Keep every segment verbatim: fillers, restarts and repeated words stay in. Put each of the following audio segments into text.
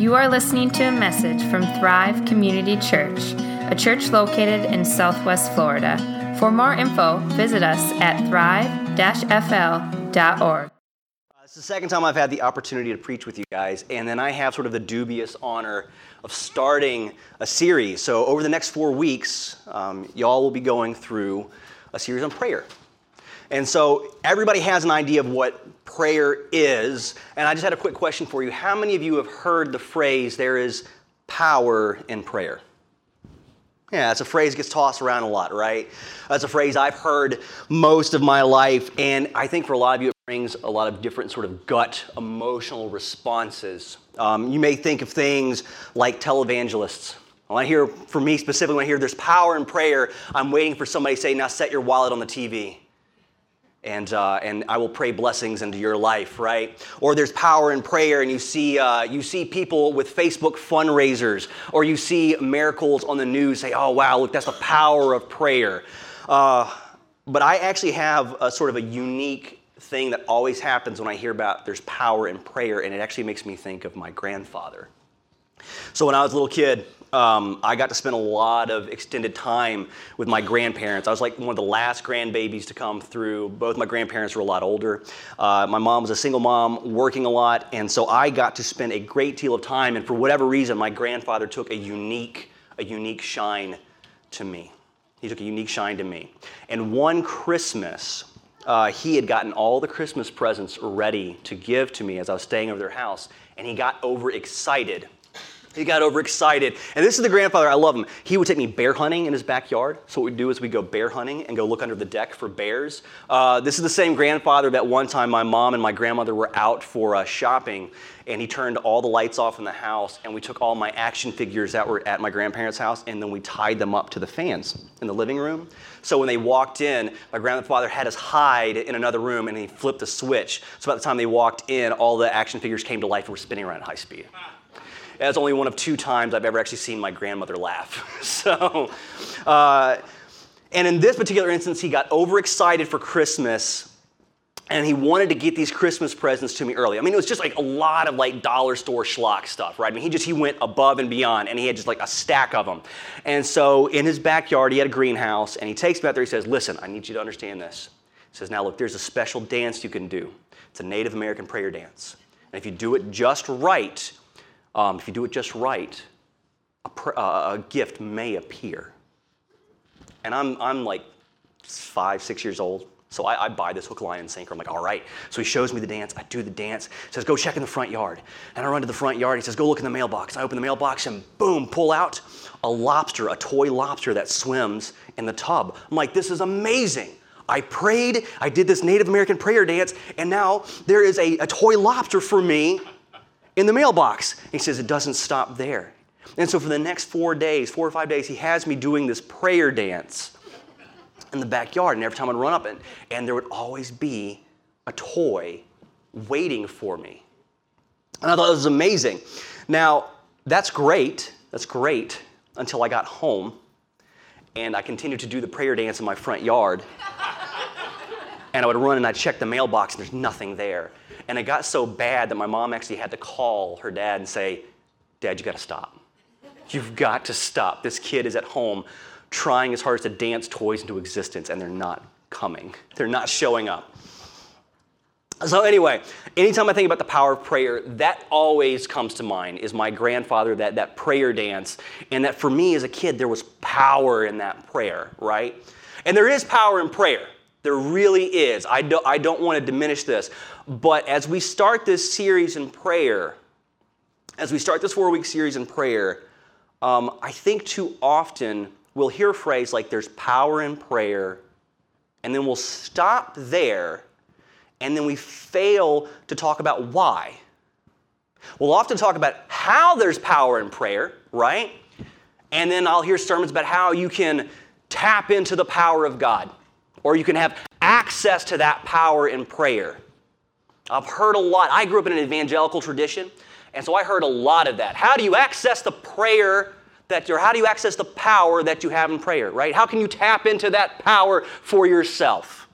You are listening to a message from Thrive Community Church, a church located in Southwest Florida. For more info, visit us at thrive dash f l dot org. It's the second time I've had the opportunity to preach with you guys, and then I have sort of the dubious honor of starting a series. So over the next four weeks, um, y'all will be going through a series on prayer. And so everybody has an idea of what prayer is, and I just had a quick question for you. How many of you have heard the phrase, there is power in prayer? Yeah, it's a phrase that gets tossed around a lot, right? That's a phrase I've heard most of my life, and I think for a lot of you it brings a lot of different sort of gut emotional responses. Um, you may think of things like televangelists. When I hear, for me specifically, when I hear there's power in prayer, I'm waiting for somebody to say, now set your wallet on the T V. And uh, and I will pray blessings into your life, right? Or there's power in prayer, and you see uh, you see people with Facebook fundraisers, or you see miracles on the news. Say, oh wow, look, that's the power of prayer. Uh, but I actually have a sort of a unique thing that always happens when I hear about there's power in prayer, and it actually makes me think of my grandfather. So when I was a little kid, um, I got to spend a lot of extended time with my grandparents. I was like one of the last grandbabies to come through. Both my grandparents were a lot older. Uh, my mom was a single mom, working a lot, and so I got to spend a great deal of time, and for whatever reason, my grandfather took a unique, a unique shine to me. He took a unique shine to me. And one Christmas, uh, he had gotten all the Christmas presents ready to give to me as I was staying over their house, and he got overexcited. He got overexcited. And this is the grandfather, I love him. He would take me bear hunting in his backyard. So what we'd do is we'd go bear hunting and go look under the deck for bears. Uh, this is the same grandfather that one time my mom and my grandmother were out for uh, shopping, and he turned all the lights off in the house, and we took all my action figures that were at my grandparents' house, and then we tied them up to the fans in the living room. So when they walked in, my grandfather had us hide in another room, and he flipped a switch. So by the time they walked in, all the action figures came to life and were spinning around at high speed. That's only one of two times I've ever actually seen my grandmother laugh. so, uh, and in this particular instance, he got overexcited for Christmas, and he wanted to get these Christmas presents to me early. I mean, it was just like a lot of like dollar store schlock stuff, right? I mean, he just, he went above and beyond, and he had just like a stack of them. And so in his backyard, he had a greenhouse, and he takes me out there, he says, listen, I need you to understand this. He says, now look, there's a special dance you can do. It's a Native American prayer dance. And if you do it just right, Um, if you do it just right, a, pr- uh, a gift may appear. And I'm I'm like five, six years old, so I, I buy this hook, line, and sinker. I'm like, all right. So he shows me the dance. I do the dance. He says, go check in the front yard. And I run to the front yard. He says, go look in the mailbox. I open the mailbox and boom, pull out a lobster, a toy lobster that swims in the tub. I'm like, this is amazing. I prayed, I did this Native American prayer dance, and now there is a, a toy lobster for me in the mailbox. He says it doesn't stop there. And so for the next four days, four or five days, he has me doing this prayer dance in the backyard. And every time I'd run up, and, and there would always be a toy waiting for me. And I thought it was amazing. Now, that's great. That's great until I got home, and I continued to do the prayer dance in my front yard. And I would run and I'd check the mailbox, and there's nothing there. And it got so bad that my mom actually had to call her dad and say, Dad, you got to stop. You've got to stop. This kid is at home trying as hard as to dance toys into existence, and they're not coming. They're not showing up. So anyway, anytime I think about the power of prayer, that always comes to mind is my grandfather, that, that prayer dance, and that for me as a kid, there was power in that prayer, right? And there is power in prayer. There really is. I don't, I don't want to diminish this. But as we start this series in prayer, as we start this four-week series in prayer, um, I think too often we'll hear a phrase like there's power in prayer, and then we'll stop there, and then we fail to talk about why. We'll often talk about how there's power in prayer, right? And then I'll hear sermons about how you can tap into the power of God, or you can have access to that power in prayer. I've heard a lot. I grew up in an evangelical tradition, and so I heard a lot of that. How do you access the prayer that, or how do you access the power that you have in prayer, right? How can you tap into that power for yourself?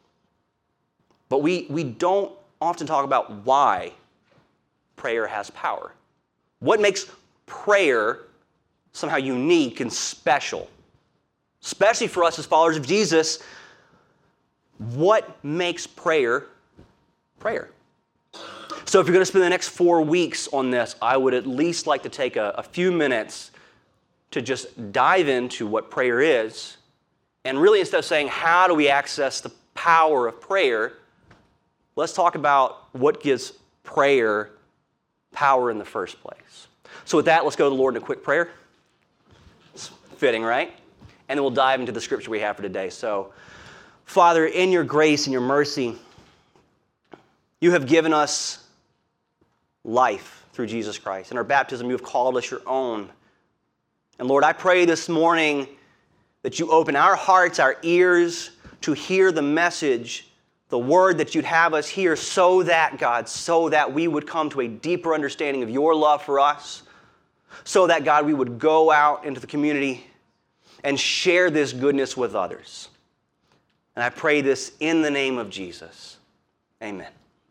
But we, we don't often talk about why prayer has power. What makes prayer somehow unique and special? Especially for us as followers of Jesus, what makes prayer prayer? So if you're going to spend the next four weeks on this, I would at least like to take a, a few minutes to just dive into what prayer is. And really, instead of saying, how do we access the power of prayer, let's talk about what gives prayer power in the first place. So with that, let's go to the Lord in a quick prayer. It's fitting, right? And then we'll dive into the scripture we have for today. So, Father, in your grace and your mercy, you have given us life through Jesus Christ. In our baptism, you have called us your own. And Lord, I pray this morning that you open our hearts, our ears, to hear the message, the word that you'd have us hear, so that, God, so that we would come to a deeper understanding of your love for us, so that, God, we would go out into the community and share this goodness with others. And I pray this in the name of Jesus. Amen.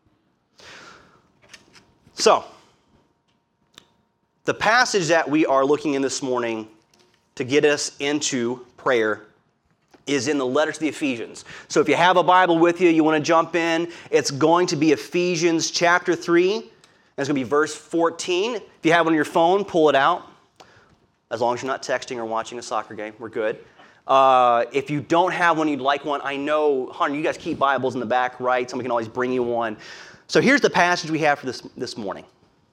So, the passage that we are looking in this morning to get us into prayer is in the letter to the Ephesians. So if you have a Bible with you, you want to jump in, it's going to be Ephesians chapter three, and it's going to be verse fourteen. If you have one on your phone, pull it out. As long as you're not texting or watching a soccer game, we're good. Uh, if you don't have one, you'd like one, I know, Hunter, you guys keep Bibles in the back, right? Somebody can always bring you one. So here's the passage we have for this, this morning.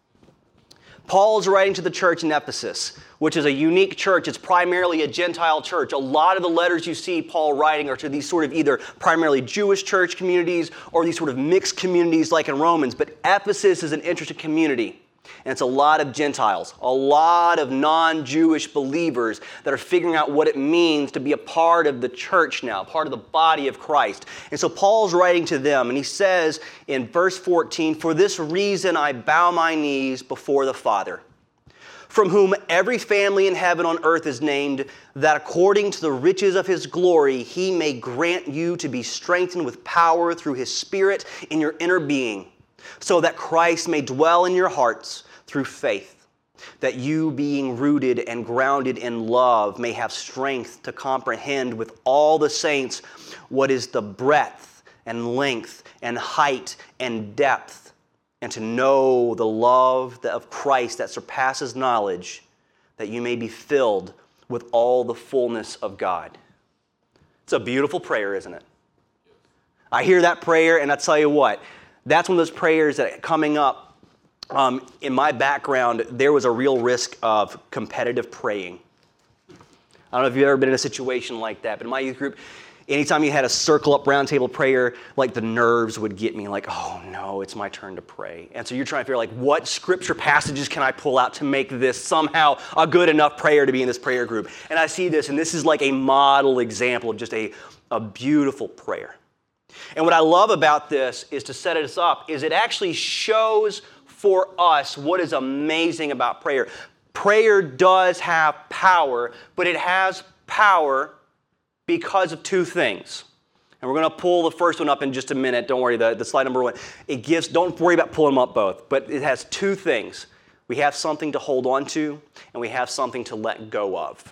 Paul's writing to the church in Ephesus, which is a unique church. It's primarily a Gentile church. A lot of the letters you see Paul writing are to these sort of either primarily Jewish church communities or these sort of mixed communities like in Romans. But Ephesus is an interesting community. And it's a lot of Gentiles, a lot of non-Jewish believers that are figuring out what it means to be a part of the church now, part of the body of Christ. And so Paul's writing to them, and he says in verse fourteen, "For this reason I bow my knees before the Father, from whom every family in heaven on earth is named, that according to the riches of his glory he may grant you to be strengthened with power through his Spirit in your inner being, so that Christ may dwell in your hearts through faith, that you, being rooted and grounded in love, may have strength to comprehend with all the saints what is the breadth and length and height and depth, and to know the love of Christ that surpasses knowledge, that you may be filled with all the fullness of God." It's a beautiful prayer, isn't it? I hear that prayer, and I tell you what, that's one of those prayers that coming up, um, in my background, there was a real risk of competitive praying. I don't know if you've ever been in a situation like that, but in my youth group, anytime you had a circle up round table prayer, like the nerves would get me like, oh no, it's my turn to pray. And so you're trying to figure like, what scripture passages can I pull out to make this somehow a good enough prayer to be in this prayer group? And I see this, and this is like a model example of just a, a beautiful prayer. And what I love about this is to set us up, is it actually shows for us what is amazing about prayer. Prayer does have power, but it has power because of two things. And we're going to pull the first one up in just a minute. Don't worry, the, the slide number one. It gives, don't worry about pulling them up both, but it has two things. We have something to hold on to, and we have something to let go of.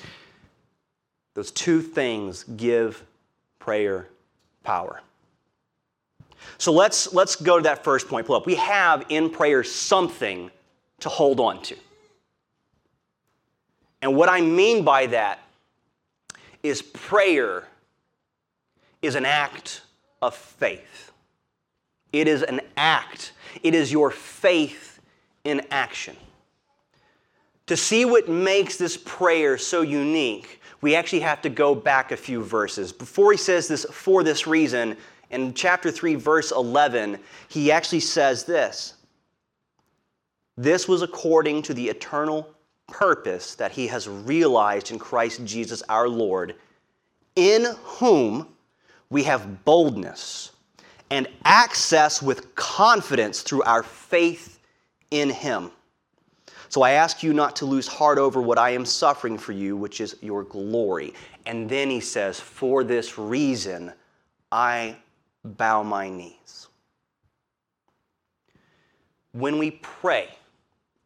Those two things give prayer power. So let's, let's go to that first point. Pull up. We have in prayer something to hold on to. And what I mean by that is prayer is an act of faith. It is an act. It is your faith in action. To see what makes this prayer so unique, we actually have to go back a few verses. Before he says this, for this reason, in chapter three, verse eleven, he actually says this: "This was according to the eternal purpose that he has realized in Christ Jesus our Lord, in whom we have boldness and access with confidence through our faith in him. So I ask you not to lose heart over what I am suffering for you, which is your glory." And then he says, "For this reason I bow my knees." When we pray,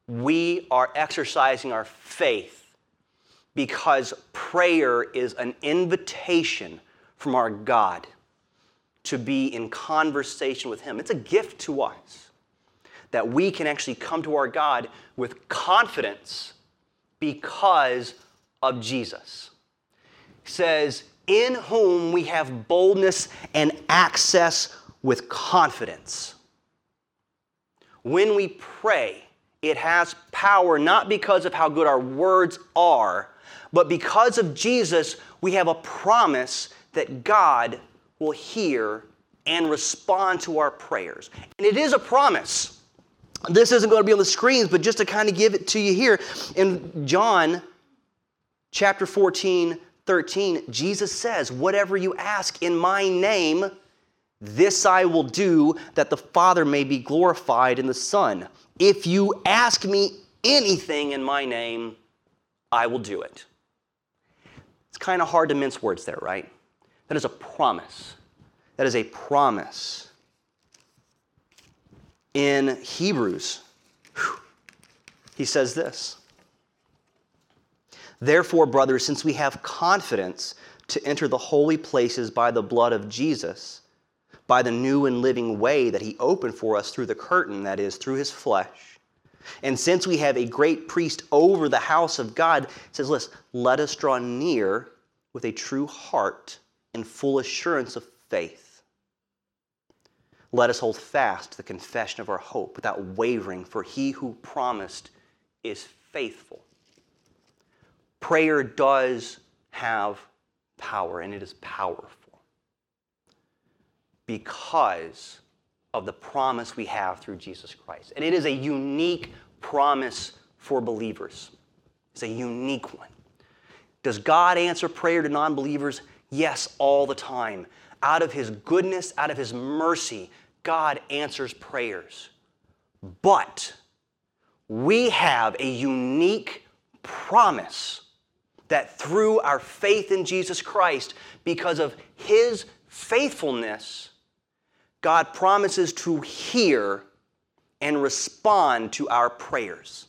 we are exercising our faith because prayer is an invitation from our God to be in conversation with Him. It's a gift to us that we can actually come to our God with confidence because of Jesus. He says, in whom we have boldness and access with confidence. When we pray, it has power not because of how good our words are, but because of Jesus, we have a promise that God will hear and respond to our prayers. And it is a promise. This isn't going to be on the screens, but just to kind of give it to you here. In John chapter fourteen, thirteen, Jesus says, whatever you ask in my name, this I will do, that the Father may be glorified in the Son. If you ask me anything in my name, I will do it. It's kind of hard to mince words there, right? That is a promise. That is a promise. In Hebrews, whew, he says this. Therefore, brothers, since we have confidence to enter the holy places by the blood of Jesus, by the new and living way that he opened for us through the curtain, that is, through his flesh. And since we have a great priest over the house of God, it says, listen, let us draw near with a true heart and full assurance of faith. Let us hold fast to the confession of our hope without wavering, for he who promised is faithful. Prayer does have power, and it is powerful because of the promise we have through Jesus Christ. And it is a unique promise for believers. It's a unique one. Does God answer prayer to non-believers? Yes, all the time. Out of his goodness, out of his mercy, God answers prayers. But we have a unique promise that through our faith in Jesus Christ, because of his faithfulness, God promises to hear and respond to our prayers.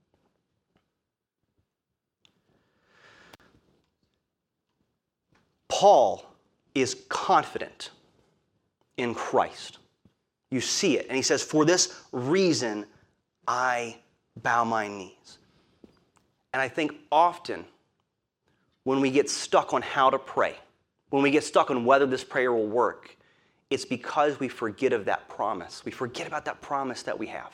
Paul is confident in Christ. You see it. And he says, for this reason, I bow my knees. And I think often when we get stuck on how to pray, when we get stuck on whether this prayer will work, it's because we forget of that promise. We forget about that promise that we have.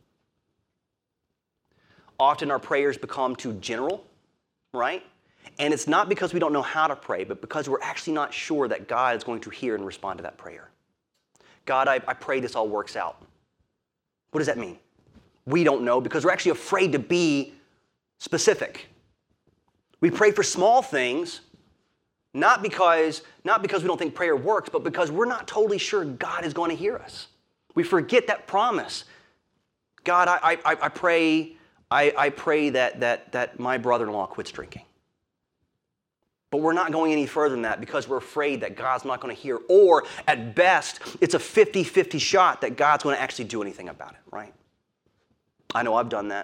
Often our prayers become too general, right? And it's not because we don't know how to pray, but because we're actually not sure that God is going to hear and respond to that prayer. God, I, I pray this all works out. What does that mean? We don't know because we're actually afraid to be specific. We pray for small things, not because, not because we don't think prayer works, but because we're not totally sure God is going to hear us. We forget that promise. God, I, I, I pray, I, I pray that, that, that my brother-in-law quits drinking. But we're not going any further than that because we're afraid that God's not going to hear. Or at best, it's a fifty-fifty shot that God's going to actually do anything about it, right? I know I've done that.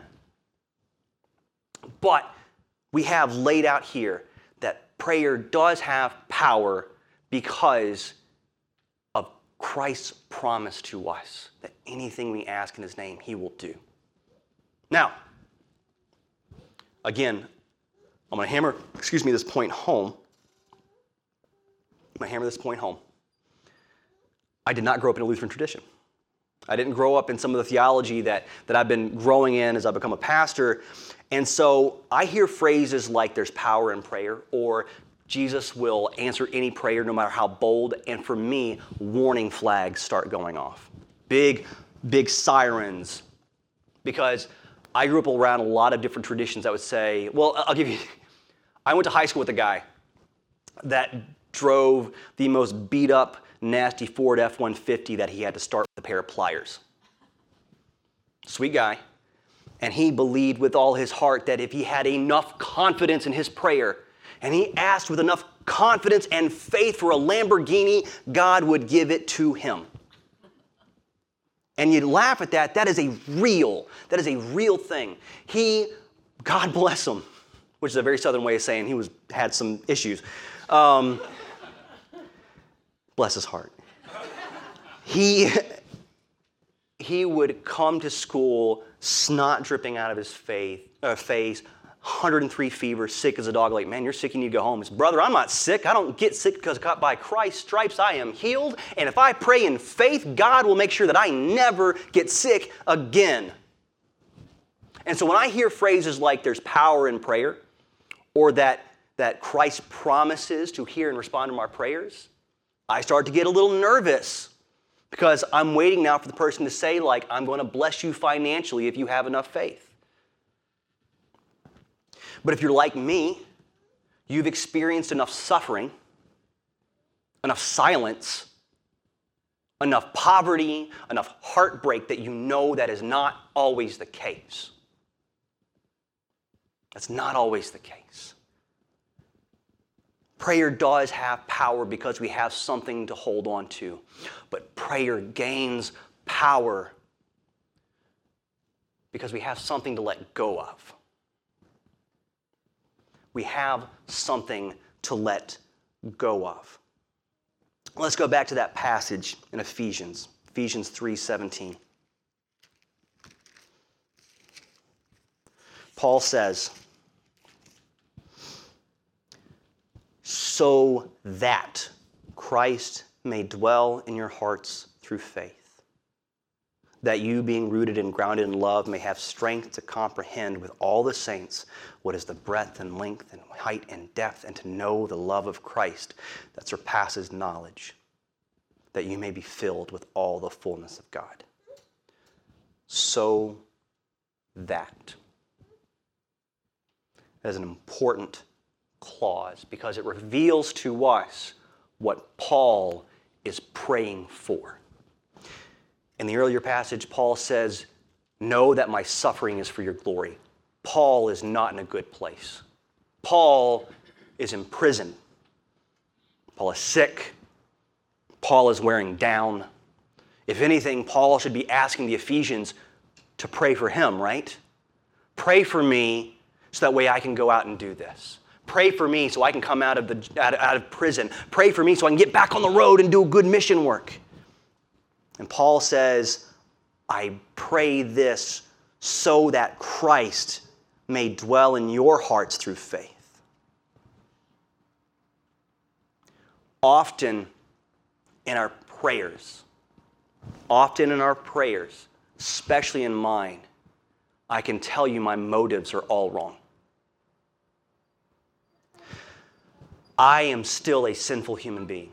But we have laid out here that prayer does have power because of Christ's promise to us that anything we ask in his name, he will do. Now, again, I'm going to hammer, excuse me, this point home. I'm going to hammer this point home. I did not grow up in a Lutheran tradition. I didn't grow up in some of the theology that, that I've been growing in as I've become a pastor. And so I hear phrases like there's power in prayer, or Jesus will answer any prayer no matter how bold. And for me, warning flags start going off. Big, big sirens. Because I grew up around a lot of different traditions that would say, well, I'll give you, I went to high school with a guy that drove the most beat up, nasty Ford F one fifty that he had to start with a pair of pliers. Sweet guy. And he believed with all his heart that if he had enough confidence in his prayer, and he asked with enough confidence and faith for a Lamborghini, God would give it to him. And you laugh at that. That is a real, that is a real thing. He, God bless him, which is a very southern way of saying he was had some issues. Um, bless his heart. He, he would come to school, snot dripping out of his faith, uh, face, one hundred three fever, sick as a dog. Like, man, you're sick, you need to go home. It's, brother, I'm not sick. I don't get sick because by Christ's stripes I am healed. And if I pray in faith, God will make sure that I never get sick again. And so when I hear phrases like there's power in prayer, or that, that Christ promises to hear and respond to our prayers, I start to get a little nervous because I'm waiting now for the person to say, like, I'm going to bless you financially if you have enough faith. But if you're like me, you've experienced enough suffering, enough silence, enough poverty, enough heartbreak that you know that is not always the case. That's not always the case. Prayer does have power because we have something to hold on to. But prayer gains power because we have something to let go of. We have something to let go of. Let's go back to that passage in Ephesians, Ephesians three seventeen. Paul says, so that Christ may dwell in your hearts through faith, that you, being rooted and grounded in love, may have strength to comprehend with all the saints what is the breadth and length and height and depth, and to know the love of Christ that surpasses knowledge, that you may be filled with all the fullness of God. So that. That is an important clause because it reveals to us what Paul is praying for. In the earlier passage, Paul says, know that my suffering is for your glory. Paul is not in a good place. Paul is in prison. Paul is sick. Paul is wearing down. If anything, Paul should be asking the Ephesians to pray for him, right? Pray for me so that way I can go out and do this. Pray for me so I can come out of, the, out, out of prison. Pray for me so I can get back on the road and do good mission work. And Paul says, I pray this so that Christ may dwell in your hearts through faith. Often in our prayers, often in our prayers, especially in mine, I can tell you my motives are all wrong. I am still a sinful human being.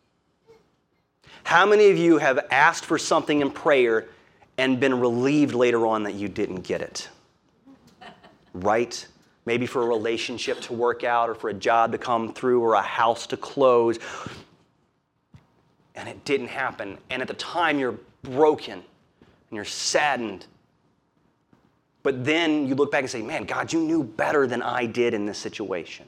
How many of you have asked for something in prayer and been relieved later on that you didn't get it? Right? Maybe for a relationship to work out, or for a job to come through, or a house to close. And it didn't happen. And at the time you're broken and you're saddened. But then you look back and say, man, God, you knew better than I did in this situation.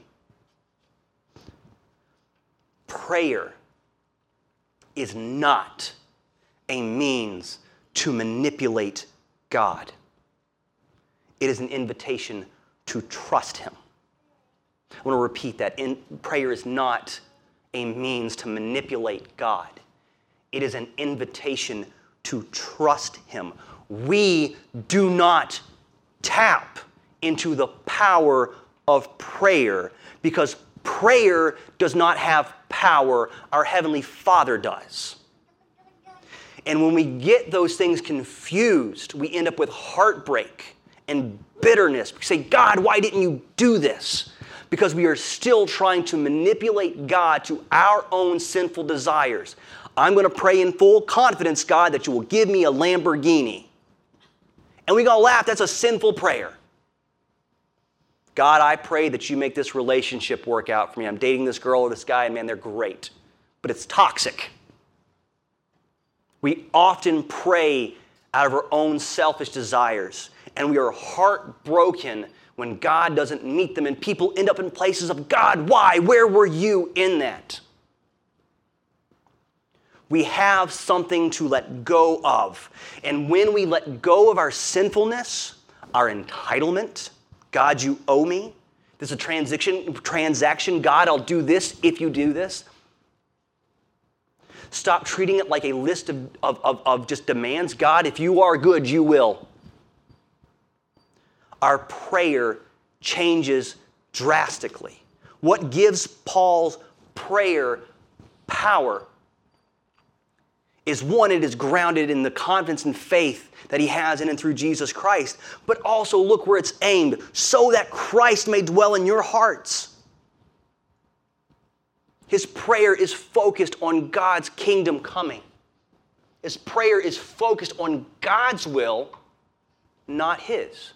Prayer is not a means to manipulate God. It is an invitation to trust Him. I want to repeat that. In, prayer is not a means to manipulate God. It is an invitation to trust Him. We do not tap into the power of prayer because prayer does not have power. Our Heavenly Father does. And when we get those things confused, we end up with heartbreak and bitterness. We say, God, why didn't you do this? Because we are still trying to manipulate God to our own sinful desires. I'm going to pray in full confidence, God, that you will give me a Lamborghini. And we go laugh, that's a sinful prayer. God, I pray that you make this relationship work out for me. I'm dating this girl or this guy, and man, they're great. But it's toxic. We often pray out of our own selfish desires, and we are heartbroken when God doesn't meet them, and people end up in places of, God, why? Where were you in that? We have something to let go of. And when we let go of our sinfulness, our entitlement, God, you owe me. This is a transaction, transaction. God, I'll do this if you do this. Stop treating it like a list of, of, of, of just demands. God, if you are good, you will. Our prayer changes drastically. What gives Paul's prayer power is, one, it is grounded in the confidence and faith that he has in and through Jesus Christ, but also look where it's aimed, so that Christ may dwell in your hearts. His prayer is focused on God's kingdom coming. His prayer is focused on God's will, not his.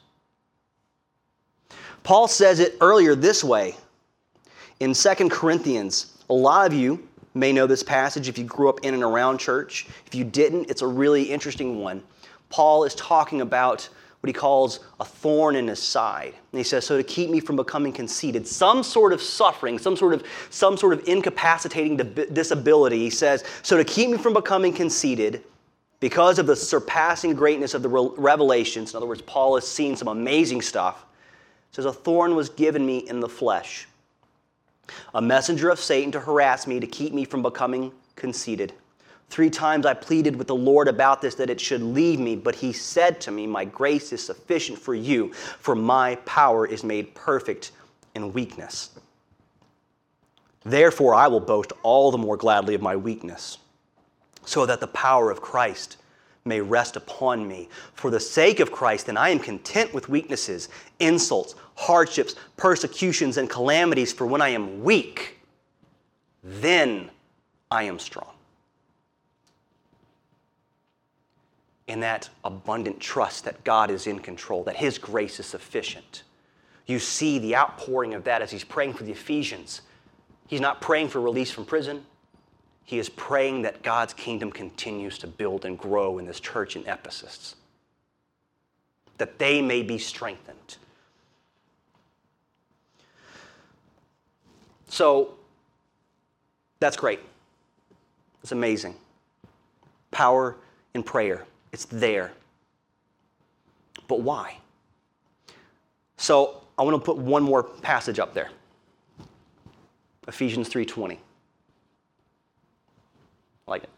Paul says it earlier this way in Second Corinthians. A lot of you may know this passage if you grew up in and around church. If you didn't, it's a really interesting one. Paul is talking about what he calls a thorn in his side. And he says, so to keep me from becoming conceited, some sort of suffering, some sort of, some sort of incapacitating disability, he says, so to keep me from becoming conceited, because of the surpassing greatness of the revelations, in other words, Paul has seen some amazing stuff, says, a thorn was given me in the flesh, a messenger of Satan to harass me, to keep me from becoming conceited. Three times I pleaded with the Lord about this, that it should leave me, but he said to me, my grace is sufficient for you, for my power is made perfect in weakness. Therefore I will boast all the more gladly of my weakness, so that the power of Christ may rest upon me. For the sake of Christ, then I am content with weaknesses, insults, hardships, persecutions, and calamities, for when I am weak, then I am strong. In that abundant trust that God is in control, that his grace is sufficient. You see the outpouring of that as he's praying for the Ephesians. He's not praying for release from prison. He is praying that God's kingdom continues to build and grow in this church in Ephesus, that they may be strengthened. So, that's great. It's amazing. Power in prayer. It's there. But why? So, I want to put one more passage up there. Ephesians three twenty. I like it.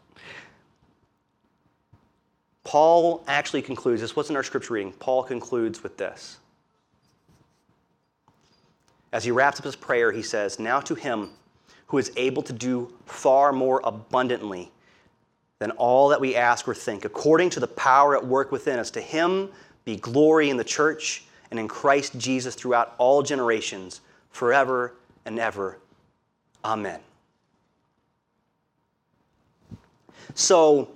Paul actually concludes, this wasn't our scripture reading, Paul concludes with this. As he wraps up his prayer, he says, now to him who is able to do far more abundantly than all that we ask or think, according to the power at work within us, to him be glory in the church and in Christ Jesus throughout all generations, forever and ever. Amen. So,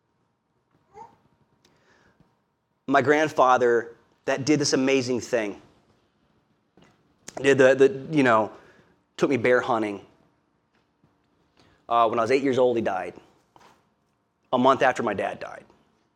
my grandfather that did this amazing thing, did the, the you know, took me bear hunting. Uh, when I was eight years old, he died. A month after my dad died.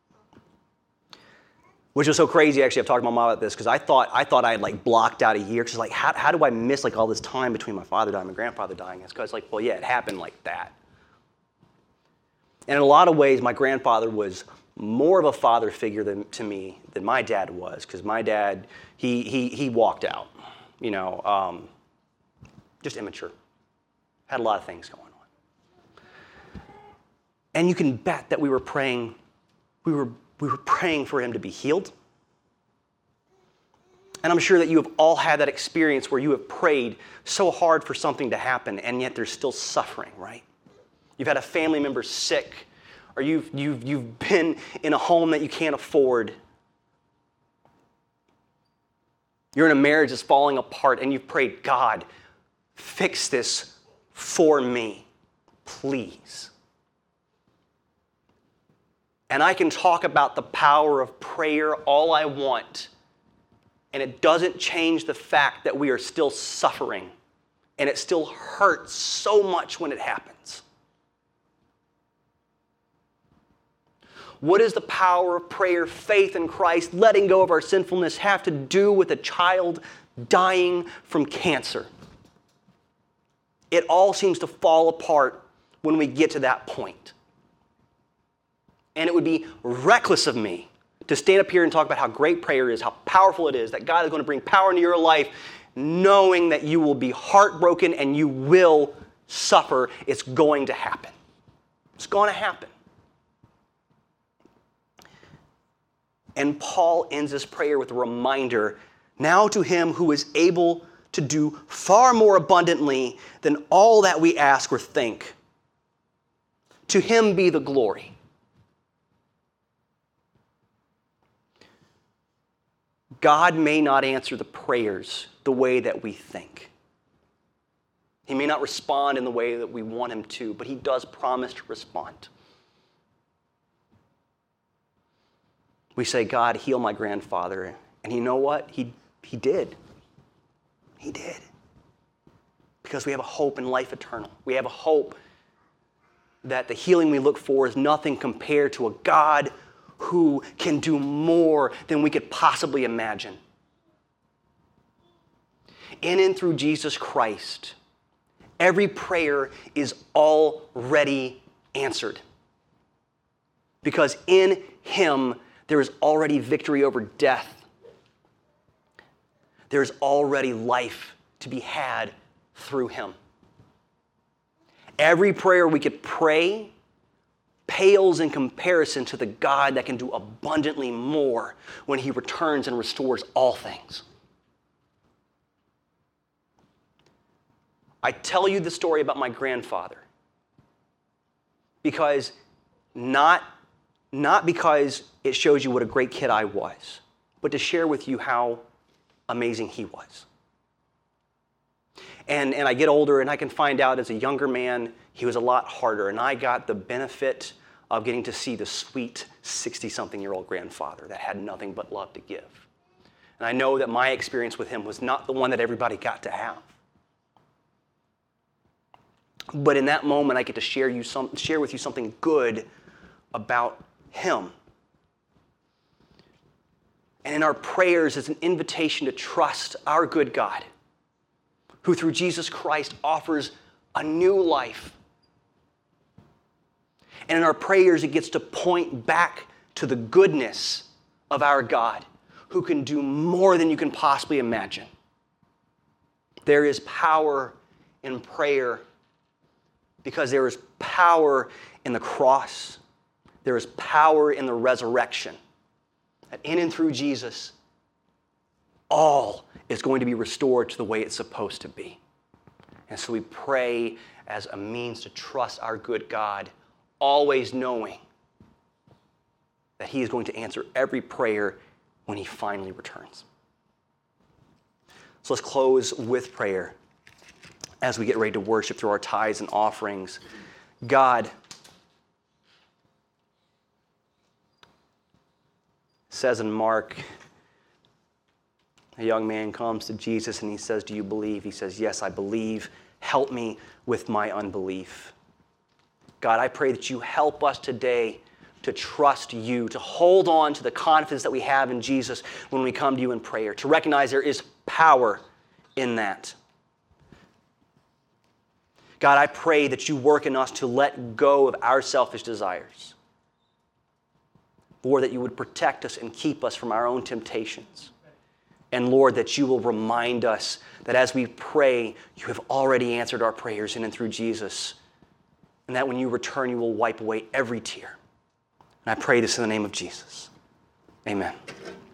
Which was so crazy, actually, I've talked to my mom about this, because I thought I thought I had like blocked out a year, because like, how, how do I miss like all this time between my father dying and my grandfather dying? It's because like, well, yeah, it happened like that. And in a lot of ways, my grandfather was more of a father figure than, to me than my dad was, because my dad, he he he walked out, you know, um, just immature. Had a lot of things going on. And you can bet that we were praying, we were we were praying for him to be healed. And I'm sure that you have all had that experience where you have prayed so hard for something to happen, and yet there's still suffering, right? You've had a family member sick, or you've, you've, you've been in a home that you can't afford. You're in a marriage that's falling apart, and you've prayed, God, fix this for me, please. And I can talk about the power of prayer all I want, and it doesn't change the fact that we are still suffering, and it still hurts so much when it happens. What does the power of prayer, faith in Christ, letting go of our sinfulness have to do with a child dying from cancer? It all seems to fall apart when we get to that point. And it would be reckless of me to stand up here and talk about how great prayer is, how powerful it is, that God is going to bring power into your life, knowing that you will be heartbroken and you will suffer. It's going to happen. It's going to happen. And Paul ends this prayer with a reminder, now to him who is able to do far more abundantly than all that we ask or think. To him be the glory. God may not answer the prayers the way that we think. He may not respond in the way that we want him to, but he does promise to respond. We say, God, heal my grandfather. And you know what? He, he did. He did. Because we have a hope in life eternal. We have a hope that the healing we look for is nothing compared to a God who can do more than we could possibly imagine. In and through Jesus Christ, every prayer is already answered. Because in him, there is already victory over death. There is already life to be had through him. Every prayer we could pray pales in comparison to the God that can do abundantly more when he returns and restores all things. I tell you the story about my grandfather because not, not because it shows you what a great kid I was, but to share with you how amazing he was. And, and I get older and I can find out as a younger man, he was a lot harder. And I got the benefit of getting to see the sweet sixty-something-year-old grandfather that had nothing but love to give. And I know that my experience with him was not the one that everybody got to have. But in that moment, I get to share, you some, share with you something good about him. And in our prayers is an invitation to trust our good God, who through Jesus Christ offers a new life. And in our prayers, it gets to point back to the goodness of our God, who can do more than you can possibly imagine. There is power in prayer because there is power in the cross. There is power in the resurrection. That in and through Jesus, all is going to be restored to the way it's supposed to be. And so we pray as a means to trust our good God, always knowing that he is going to answer every prayer when he finally returns. So let's close with prayer as we get ready to worship through our tithes and offerings. God says in Mark, a young man comes to Jesus and he says, "Do you believe?" He says, "Yes, I believe. Help me with my unbelief." God, I pray that you help us today to trust you, to hold on to the confidence that we have in Jesus when we come to you in prayer, to recognize there is power in that. God, I pray that you work in us to let go of our selfish desires. Lord, that you would protect us and keep us from our own temptations. And Lord, that you will remind us that as we pray, you have already answered our prayers in and through Jesus. And that when you return, you will wipe away every tear. And I pray this in the name of Jesus. Amen.